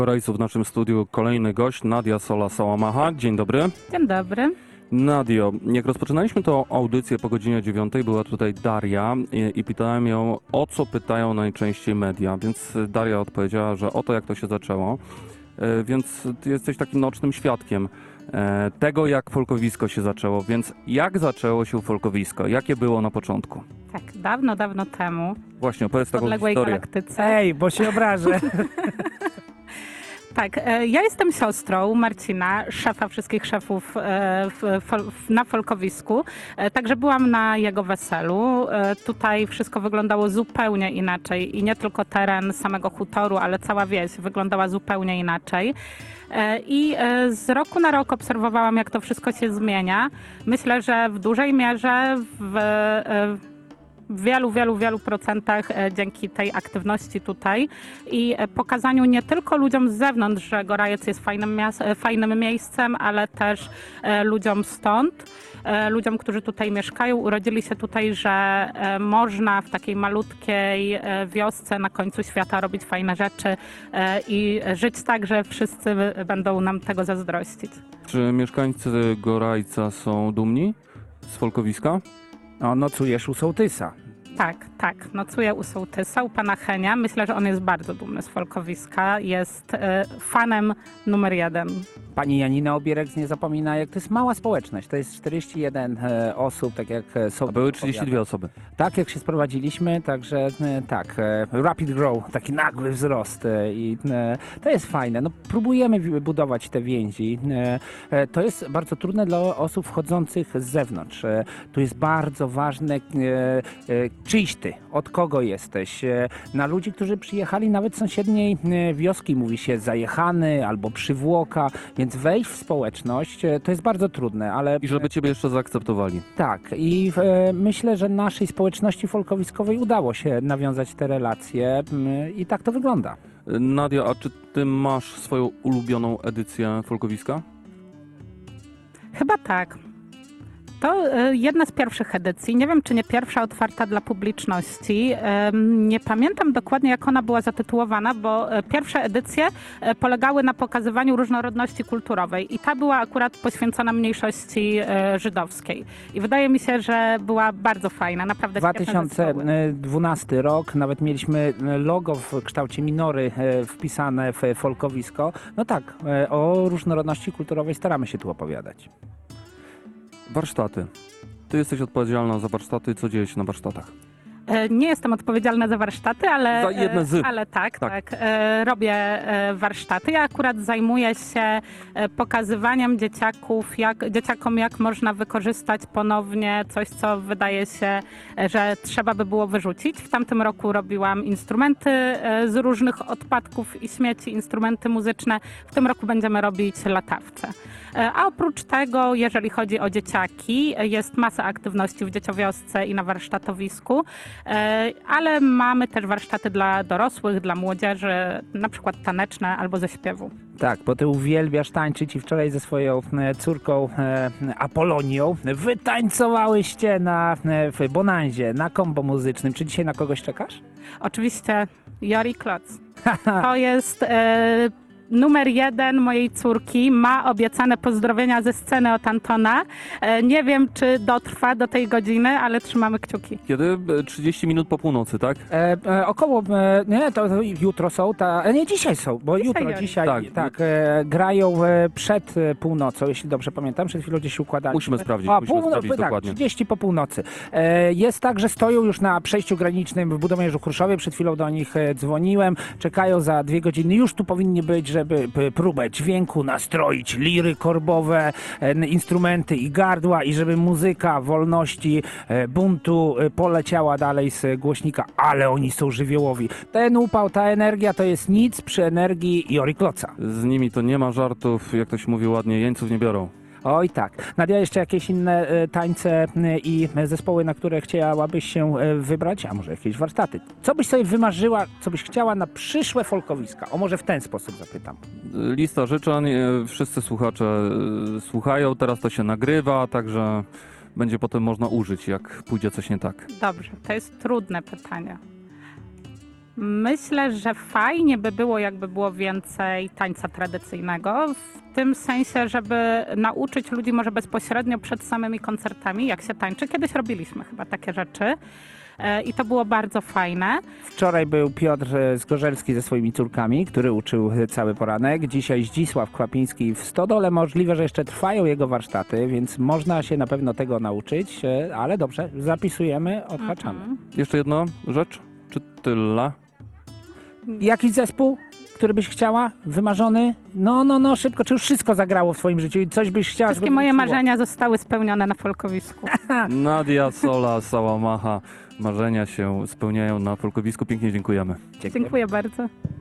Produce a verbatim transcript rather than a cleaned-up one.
W naszym studiu kolejny gość, Nadia Sola-Sałamacha. Dzień dobry. Dzień dobry. Nadio, jak rozpoczynaliśmy tą audycję po godzinie dziewiątej, była tutaj Daria i, i pytałem ją, o co pytają najczęściej media, więc Daria odpowiedziała, że o to, jak to się zaczęło. E, więc ty jesteś takim nocnym świadkiem e, tego, jak folkowisko się zaczęło. Więc jak zaczęło się folkowisko? Jakie było na początku? Tak, dawno, dawno temu. Właśnie, opowiedz W taką odległej historię. galaktyce. Ej, bo się obrażę. Tak, e, ja jestem siostrą Marcina, szefa wszystkich szefów e, w, w, na folkowisku. E, Także byłam na jego weselu. E, Tutaj wszystko wyglądało zupełnie inaczej i nie tylko teren samego hutoru, ale cała wieś wyglądała zupełnie inaczej. E, I e, z roku na rok obserwowałam, jak to wszystko się zmienia. Myślę, że w dużej mierze w e, w wielu, wielu, wielu procentach e, dzięki tej aktywności tutaj i e, pokazaniu nie tylko ludziom z zewnątrz, że Gorajec jest fajnym, mias- e, fajnym miejscem, ale też e, ludziom stąd, e, ludziom, którzy tutaj mieszkają, urodzili się tutaj, że e, można w takiej malutkiej e, wiosce na końcu świata robić fajne rzeczy e, i żyć tak, że wszyscy będą nam tego zazdrościć. Czy mieszkańcy Gorajca są dumni z folkowiska? No, nocujesz u sołtysa. Tak, tak. Nocuję u sołtysa, u pana Henia. Myślę, że on jest bardzo dumny z folkowiska. Jest e, fanem numer jeden. Pani Janina Obierek nie zapomina, jak to jest mała społeczność. To jest czterdzieści jeden e, osób, tak jak e, sołtys A były opowiada. trzydzieści dwie osoby. Tak, jak się sprowadziliśmy, także e, tak, e, rapid growth, taki nagły wzrost e, i e, to jest fajne. No, próbujemy wi- budować te więzi. E, e, to jest bardzo trudne dla osób wchodzących z zewnątrz. E, tu jest bardzo ważne, e, e, czyjś ty, od kogo jesteś. E, na ludzi, którzy przyjechali nawet z sąsiedniej e, wioski, mówi się zajechany albo przywłoka, więc wejść w społeczność e, to jest bardzo trudne, ale I żeby ciebie jeszcze zaakceptowali. tak, i e, myślę, że naszej społeczności folkowiskowej udało się nawiązać te relacje m, i tak to wygląda. Nadia, a czy ty masz swoją ulubioną edycję folkowiska? Chyba tak. To e, jedna z pierwszych edycji. Nie wiem, czy nie pierwsza otwarta dla publiczności. Em, Nie pamiętam dokładnie, jak ona była zatytułowana, bo e, pierwsze edycje e, polegały na pokazywaniu różnorodności kulturowej i ta była akurat poświęcona mniejszości e, żydowskiej. I wydaje mi się, że była bardzo fajna, naprawdę dwa świetne tysiące zespoły. dwunasty rok, nawet mieliśmy logo w kształcie minory e, wpisane w folkowisko. No tak, e, o różnorodności kulturowej staramy się tu opowiadać. Warsztaty. Ty jesteś odpowiedzialna za warsztaty. Co dzieje się na warsztatach? E, Nie jestem odpowiedzialna za warsztaty, ale, Za jedne z. e, ale tak, Tak. tak, e, robię e, warsztaty. Ja akurat zajmuję się e, pokazywaniem dzieciaków, jak, dzieciakom, jak można wykorzystać ponownie coś, co wydaje się, e, że trzeba by było wyrzucić. W tamtym roku robiłam instrumenty e, z różnych odpadków i śmieci, instrumenty muzyczne. W tym roku będziemy robić latawce. E, A oprócz tego, jeżeli chodzi o dzieciaki, e, jest masa aktywności w dzieciowiosce i na warsztatowisku. E, Ale mamy też warsztaty dla dorosłych, dla młodzieży, na przykład taneczne albo ze śpiewu. Tak, bo ty uwielbiasz tańczyć i wczoraj ze swoją e, córką e, Apolonią wytańcowałyście na, e, w Bonanzie, na kombo muzycznym. Czy dzisiaj na kogoś czekasz? Oczywiście Jori Kloc. To jest e, numer jeden mojej córki. Ma obiecane pozdrowienia ze sceny od Antona. E, Nie wiem, czy dotrwa do tej godziny, ale trzymamy kciuki. Kiedy? E, trzydzieści minut po północy, tak? E, e, około, e, nie, to, to jutro są, ta, e, nie, dzisiaj są, bo Dzisiaj jutro, jest. dzisiaj, Tak. tak, e, grają e, przed e, północą, jeśli dobrze pamiętam, przed chwilą gdzieś się układali. Musimy sprawdzić, A, musimy pół- sprawdzić tak, dokładnie. trzydzieści po północy. E, jest tak, że stoją już na przejściu granicznym w Budomierzu Chruszowie, przed chwilą do nich e, dzwoniłem, czekają za dwie godziny, już tu powinni być, żeby p, próbę dźwięku nastroić, liry korbowe, e, instrumenty i gardła i żeby muzyka wolności, e, buntu e, poleciała dalej z głośnika, ale oni są żywiołowi. Ten upał, ta energia to jest nic przy energii Jori Kloca. Z nimi to nie ma żartów, jak to się mówi ładnie, jeńców nie biorą. Oj tak. Nadia, jeszcze jakieś inne e, tańce e, i zespoły, na które chciałabyś się e, wybrać? A może jakieś warsztaty? Co byś sobie wymarzyła, co byś chciała na przyszłe folkowiska? O, może w ten sposób zapytam. Lista życzeń, e, wszyscy słuchacze e, słuchają, teraz to się nagrywa, także będzie potem można użyć, jak pójdzie coś nie tak. Dobrze, to jest trudne pytanie. Myślę, że fajnie by było, jakby było więcej tańca tradycyjnego, w tym sensie, żeby nauczyć ludzi może bezpośrednio przed samymi koncertami, jak się tańczy. Kiedyś robiliśmy chyba takie rzeczy e, i to było bardzo fajne. Wczoraj był Piotr e, Zgorzelski ze swoimi córkami, który uczył e, cały poranek. Dzisiaj Zdzisław Kłapiński w Stodole. Możliwe, że jeszcze trwają jego warsztaty, więc można się na pewno tego nauczyć, e, ale dobrze, zapisujemy, odhaczamy. Mhm. Jeszcze jedna rzecz, czy tyle? Jakiś zespół, który byś chciała? Wymarzony? No, no, no, szybko. Czy już wszystko zagrało w twoim życiu i coś byś chciała, Wszystkie żeby moje wróciło? marzenia zostały spełnione na folkowisku. Nadia Sola, Sałamacha, marzenia się spełniają na folkowisku. Pięknie dziękujemy. Dziękuję. Dziękuję bardzo.